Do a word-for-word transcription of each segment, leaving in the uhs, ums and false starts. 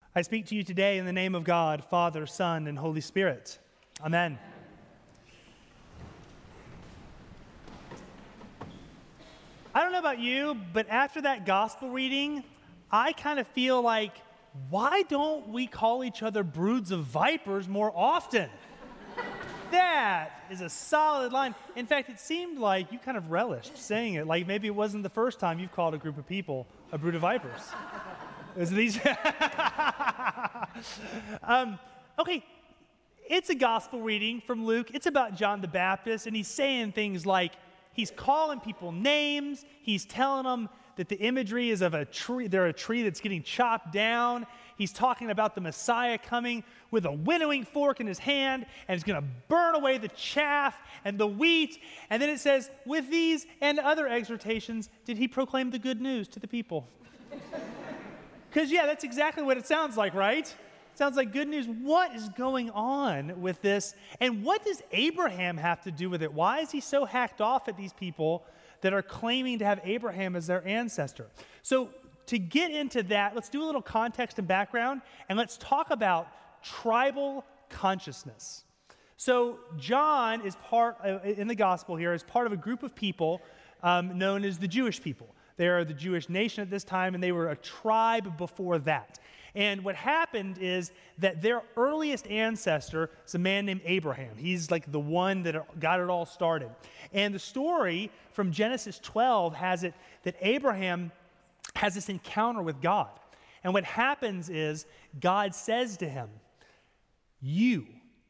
I speak to you today in the name of God, Father, Son, and Holy Spirit. Amen. I don't know about you, but after that gospel reading, I kind of feel like, why don't we call each other broods of vipers more often? That is a solid line. In fact, it seemed like you kind of relished saying it, like maybe it wasn't the first time you've called a group of people a brood of vipers. It was these. um, okay, it's a gospel reading from Luke. It's about John the Baptist, and he's saying things like, he's calling people names. He's telling them that the imagery is of a tree. They're a tree that's getting chopped down. He's talking about the Messiah coming with a winnowing fork in his hand, and he's going to burn away the chaff and the wheat. And then it says, with these and other exhortations, did he proclaim the good news to the people? Because, yeah, that's exactly what it sounds like, right? It sounds like good news. What is going on with this? And what does Abraham have to do with it? Why is he so hacked off at these people that are claiming to have Abraham as their ancestor? So to get into that, let's do a little context and background, and let's talk about tribal consciousness. So John is part, uh, in the gospel here, is part of a group of people um, known as the Jewish people. They are the Jewish nation at this time, and they were a tribe before that. And what happened is that their earliest ancestor is a man named Abraham. He's like the one that got it all started. And the story from Genesis twelve has it that Abraham has this encounter with God. And what happens is God says to him, you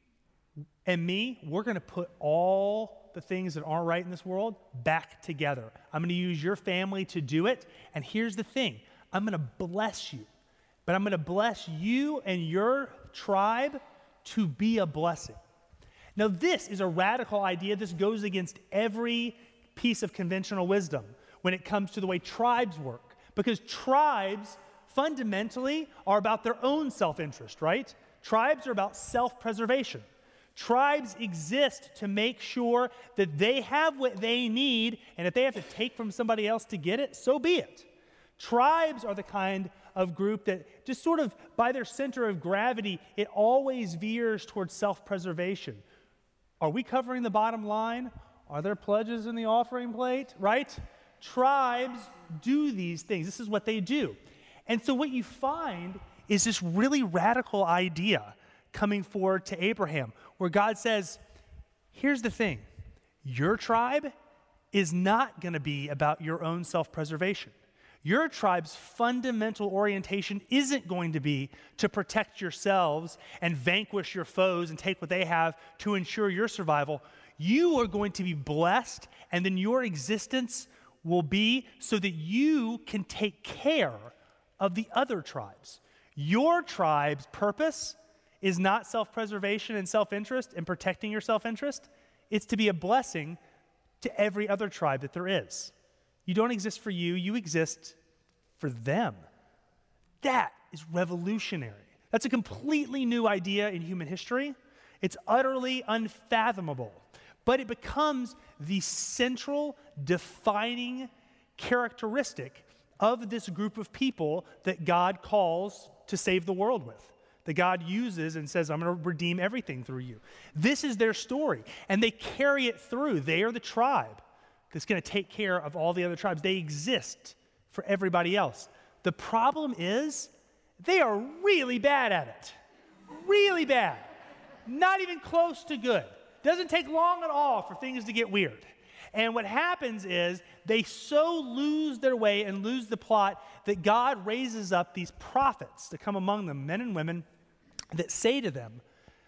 and me, we're going to put all the things that aren't right in this world back together. I'm going to use your family to do it. And here's the thing. I'm going to bless you. But I'm going to bless you and your tribe to be a blessing. Now, this is a radical idea. This goes against every piece of conventional wisdom when it comes to the way tribes work. Because tribes fundamentally are about their own self-interest, right? Tribes are about self-preservation. Tribes exist to make sure that they have what they need, and if they have to take from somebody else to get it, so be it. Tribes are the kind of group that just sort of by their center of gravity, it always veers towards self-preservation. Are we covering the bottom line? Are there pledges in the offering plate, right? Tribes do these things. This is what they do. And so what you find is this really radical idea coming forward to Abraham, where God says, here's the thing, your tribe is not going to be about your own self-preservation. Your tribe's fundamental orientation isn't going to be to protect yourselves and vanquish your foes and take what they have to ensure your survival. You are going to be blessed, and then your existence will be so that you can take care of the other tribes. Your tribe's purpose is not self-preservation and self-interest and protecting your self-interest. It's to be a blessing to every other tribe that there is. You don't exist for you, you exist for them. That is revolutionary. That's a completely new idea in human history. It's utterly unfathomable, but it becomes the central defining characteristic of this group of people that God calls to save the world with. That God uses and says, I'm going to redeem everything through you. This is their story, and they carry it through. They are the tribe that's going to take care of all the other tribes. They exist for everybody else. The problem is they are really bad at it. Really bad. Not even close to good. Doesn't take long at all for things to get weird. And what happens is they so lose their way and lose the plot that God raises up these prophets to come among them, men and women, that say to them,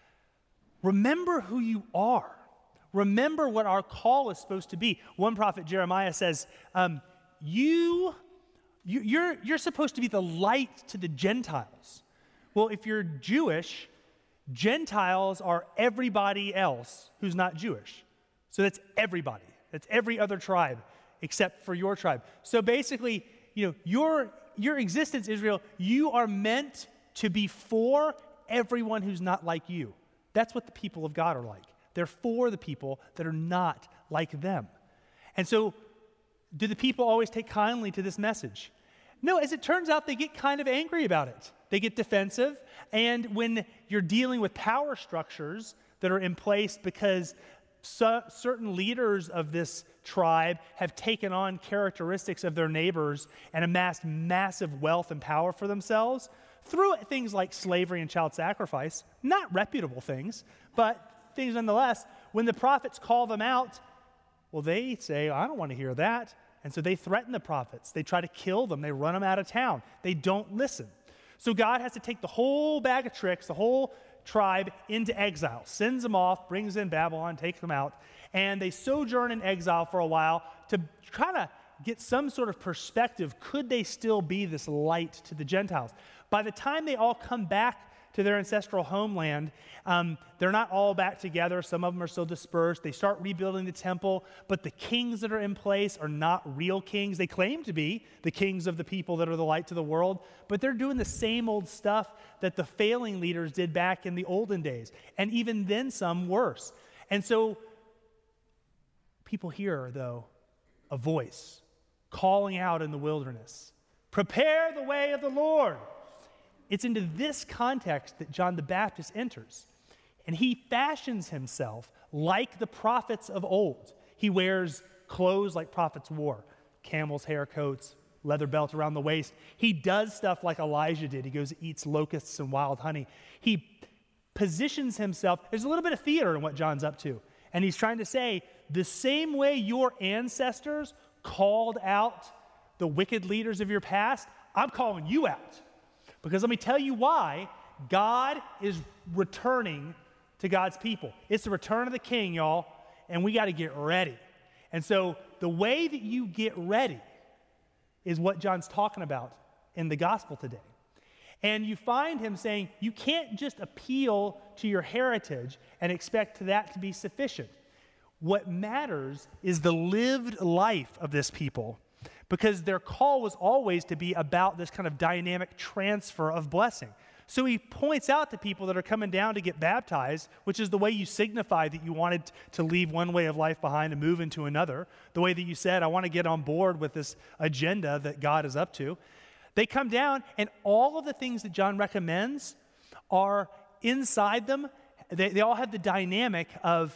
remember who you are. Remember what our call is supposed to be. One prophet, Jeremiah, says, um, you, you, you're, you're supposed to be the light to the Gentiles. Well, if you're Jewish, Gentiles are everybody else who's not Jewish. So that's everybody. That's every other tribe except for your tribe. So basically, you know, your, your existence, Israel, you are meant to be for everyone who's not like you. That's what the people of God are like. They're for the people that are not like them. And so, do the people always take kindly to this message? No, as it turns out, they get kind of angry about it. they get defensive. And when you're dealing with power structures that are in place because so, certain leaders of this tribe have taken on characteristics of their neighbors and amassed massive wealth and power for themselves through things like slavery and child sacrifice, not reputable things, but things nonetheless, when the prophets call them out, well, they say, I don't want to hear that. And so they threaten the prophets. They try to kill them. They run them out of town. They don't listen. So God has to take the whole bag of tricks, the whole tribe into exile, sends them off, brings in Babylon, takes them out, and they sojourn in exile for a while to try to get some sort of perspective. Could they still be this light to the Gentiles? By the time they all come back to their ancestral homeland, um, they're not all back together. Some of them are still dispersed. They start rebuilding the temple, but the kings that are in place are not real kings. They claim to be the kings of the people that are the light to the world, but they're doing the same old stuff that the failing leaders did back in the olden days, and even then some worse. And so people hear, though, a voice calling out in the wilderness, prepare the way of the Lord. It's into this context that John the Baptist enters, and he fashions himself like the prophets of old. He wears clothes like prophets wore, camel's hair coats, leather belt around the waist. He does stuff like Elijah did. He goes and eats locusts and wild honey. He positions himself. There's a little bit of theater in what John's up to, and he's trying to say, the same way your ancestors called out the wicked leaders of your past, I'm calling you out. Because let me tell you why. God is returning to God's people. It's the return of the king, y'all, and we got to get ready. And so the way that you get ready is what John's talking about in the gospel today. And you find him saying you can't just appeal to your heritage and expect that to be sufficient. What matters is the lived life of this people, because their call was always to be about this kind of dynamic transfer of blessing. So he points out to people that are coming down to get baptized, which is the way you signify that you wanted to leave one way of life behind and move into another, the way that you said, I want to get on board with this agenda that God is up to. They come down, and all of the things that John recommends are inside them. They, they all have the dynamic of,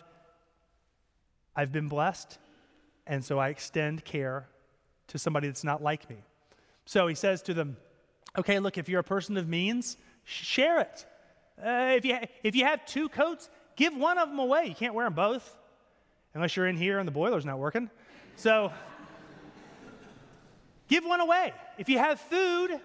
I've been blessed, and so I extend care to somebody that's not like me. So he says to them, okay, look, if you're a person of means, share it. Uh, if you if you have two coats, give one of them away. You can't wear them both, unless you're in here and the boiler's not working. So give one away. If you have food,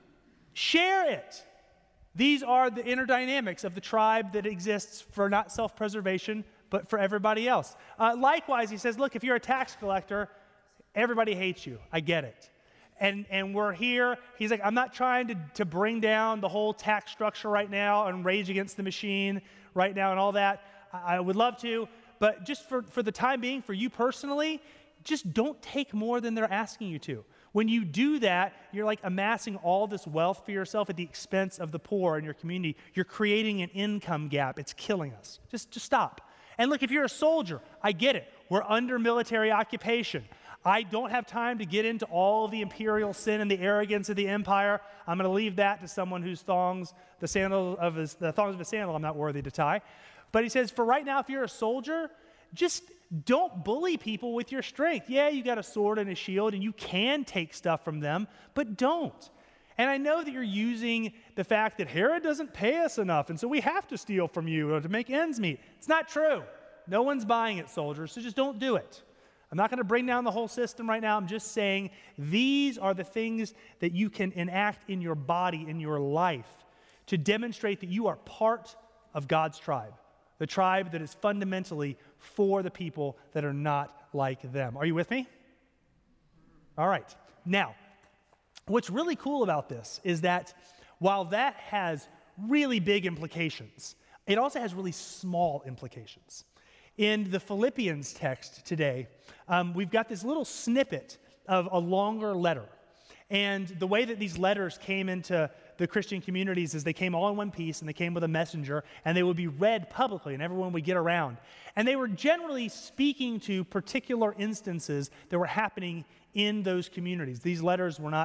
share it. These are the inner dynamics of the tribe that exists for not self-preservation, but for everybody else. Uh, likewise, he says, look, if you're a tax collector, everybody hates you. I get it. And and we're here. He's like, I'm not trying to, to bring down the whole tax structure right now and rage against the machine right now and all that. I, I would love to, but just for, for the time being, for you personally, just don't take more than they're asking you to. When you do that, you're like amassing all this wealth for yourself at the expense of the poor in your community. You're creating an income gap. It's killing us. Just, just stop. And look, if you're a soldier, I get it. We're under military occupation. I don't have time to get into all of the imperial sin and the arrogance of the empire. I'm going to leave that to someone whose thongs, the sandal of his, the thongs of his sandal, I'm not worthy to tie. But he says, for right now, if you're a soldier, just don't bully people with your strength. Yeah, you got a sword and a shield, and you can take stuff from them, but don't. And I know that you're using the fact that Herod doesn't pay us enough, and so we have to steal from you to make ends meet. It's not true. No one's buying it, soldiers, so just don't do it. I'm not going to bring down the whole system right now. I'm just saying these are the things that you can enact in your body, in your life, to demonstrate that you are part of God's tribe, the tribe that is fundamentally for the people that are not like them. Are you with me? All right. Now, what's really cool about this is that while that has really big implications, it also has really small implications. In the Philippians text today, um, we've got this little snippet of a longer letter. And the way that these letters came into the Christian communities is they came all in one piece, and they came with a messenger, and they would be read publicly, and everyone would get around. And they were generally speaking to particular instances that were happening in those communities. These letters were not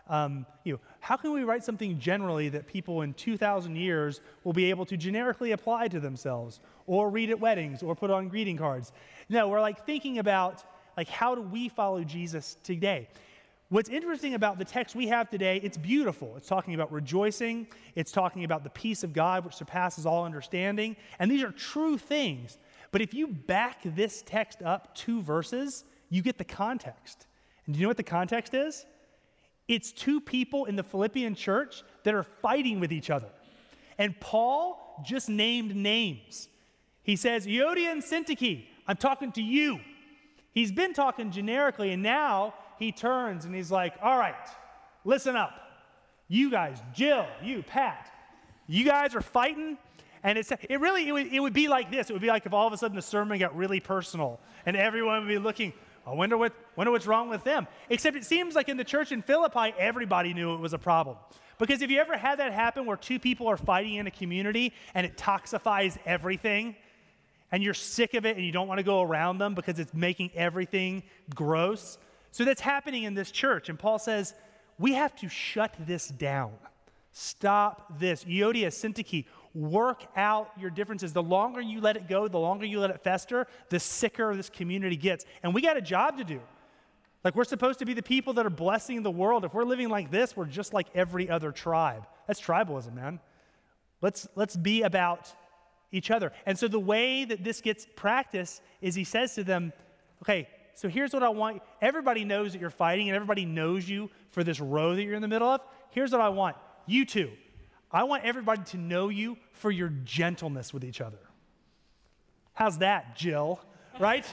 um, you know, how can we write something generally that people in two thousand years will be able to generically apply to themselves or read at weddings or put on greeting cards? No, we're like thinking about like how do we follow Jesus today? What's interesting about the text we have today, it's beautiful. It's talking about rejoicing. It's talking about the peace of God, which surpasses all understanding. And these are true things. But if you back this text up two verses, you get the context. And do you know what the context is? It's two people in the Philippian church that are fighting with each other. And Paul just named names. He says, Euodia and Syntyche, I'm talking to you. He's been talking generically, and now he turns and he's like, all right, listen up. You guys, Jill, you, Pat, you guys are fighting. And it's, it really, it would, it would be like this. It would be like if all of a sudden the sermon got really personal and everyone would be looking, I wonder, what, wonder what's wrong with them. Except it seems like in the church in Philippi, everybody knew it was a problem. Because if you ever had that happen where two people are fighting in a community and it toxifies everything, and you're sick of it and you don't want to go around them because it's making everything gross. So that's happening in this church. And Paul says, we have to shut this down. Stop this. Euodia, Syntyche, work out your differences. The longer you let it go, the longer you let it fester, the sicker this community gets. And we got a job to do. Like, we're supposed to be the people that are blessing the world. If we're living like this, we're just like every other tribe. That's tribalism, man. Let's, let's be about each other. And so the way that this gets practiced is he says to them, okay, so here's what I want. Everybody knows that you're fighting and everybody knows you for this row that you're in the middle of. Here's what I want. You two, I want everybody to know you for your gentleness with each other. How's that, Jill? Right?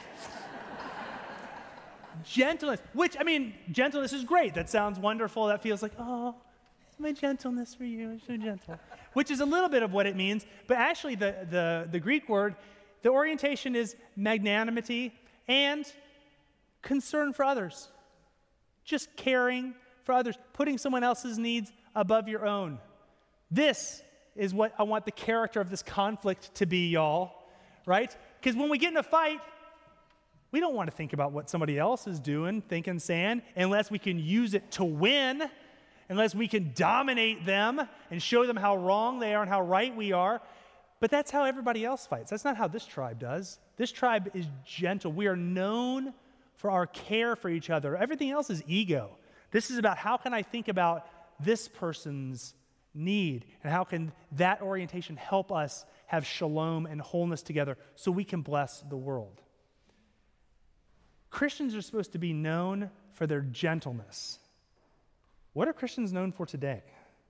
Gentleness, which, I mean, gentleness is great. That sounds wonderful. That feels like, oh, my gentleness for you is so gentle, which is a little bit of what it means. But actually, the, the, the Greek word, the orientation is magnanimity and concern for others. Just caring for others, putting someone else's needs above your own. This is what I want the character of this conflict to be, y'all, right? Because when we get in a fight, we don't want to think about what somebody else is doing, thinking, saying, unless we can use it to win, unless we can dominate them and show them how wrong they are and how right we are. But that's how everybody else fights. That's not how this tribe does. This tribe is gentle. We are known for our care for each other. Everything else is ego. This is about how can I think about this person's need and how can that orientation help us have shalom and wholeness together so we can bless the world. Christians are supposed to be known for their gentleness. What are Christians known for today?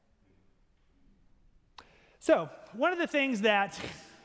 So, one of the things that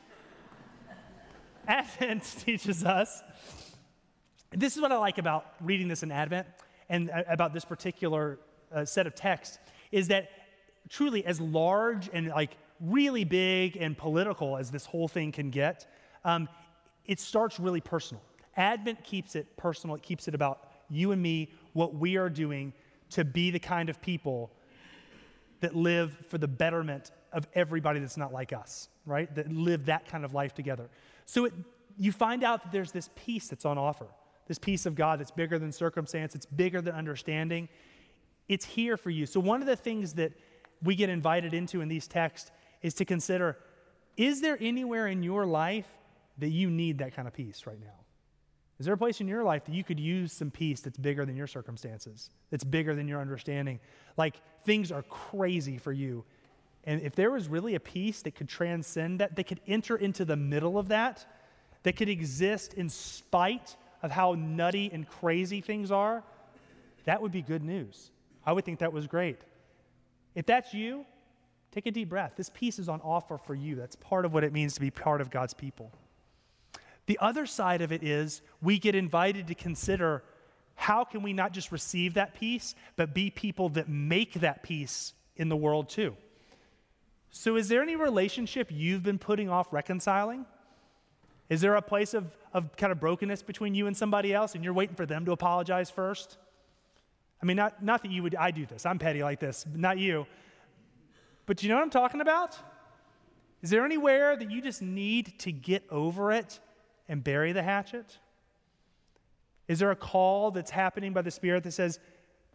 Advent teaches us, this is what I like about reading this in Advent and about this particular uh, set of texts, is that truly as large and like really big and political as this whole thing can get, um, it starts really personal. Advent keeps it personal. It keeps it about you and me, what we are doing to be the kind of people that live for the betterment of everybody that's not like us, right? That live that kind of life together. So it, you find out that there's this peace that's on offer, this peace of God that's bigger than circumstance, it's bigger than understanding. It's here for you. So one of the things that we get invited into in these texts is to consider, is there anywhere in your life that you need that kind of peace right now? Is there a place in your life that you could use some peace that's bigger than your circumstances, that's bigger than your understanding? Like things are crazy for you. And if there was really a peace that could transcend that, that could enter into the middle of that, that could exist in spite of how nutty and crazy things are, that would be good news. I would think that was great. If that's you, take a deep breath. This peace is on offer for you. That's part of what it means to be part of God's people. The other side of it is we get invited to consider how can we not just receive that peace, but be people that make that peace in the world too. So is there any relationship you've been putting off reconciling? Is there a place of, of kind of brokenness between you and somebody else and you're waiting for them to apologize first? I mean, not, not that you would, I do this. I'm petty like this, not you. But you know what I'm talking about? Is there anywhere that you just need to get over it and bury the hatchet? Is there a call that's happening by the Spirit that says,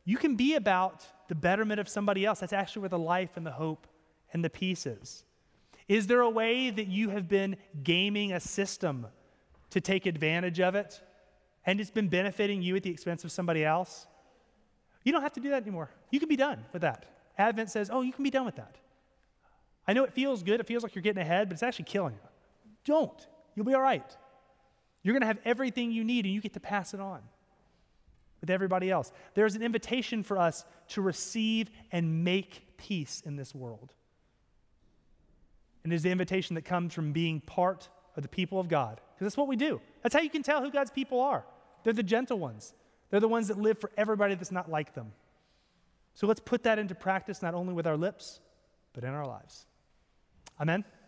you can be about the betterment of somebody else. That's actually where the life and the hope and the peace is. Is there a way that you have been gaming a system to take advantage of it, and it's been benefiting you at the expense of somebody else? You don't have to do that anymore. You can be done with that. Advent says, oh, you can be done with that. I know it feels good. It feels like you're getting ahead, but it's actually killing you. Don't. You'll be all right. You're going to have everything you need, and you get to pass it on with everybody else. There's an invitation for us to receive and make peace in this world. And it is the invitation that comes from being part of the people of God. Because that's what we do. That's how you can tell who God's people are. They're the gentle ones. They're the ones that live for everybody that's not like them. So let's put that into practice, not only with our lips, but in our lives. Amen?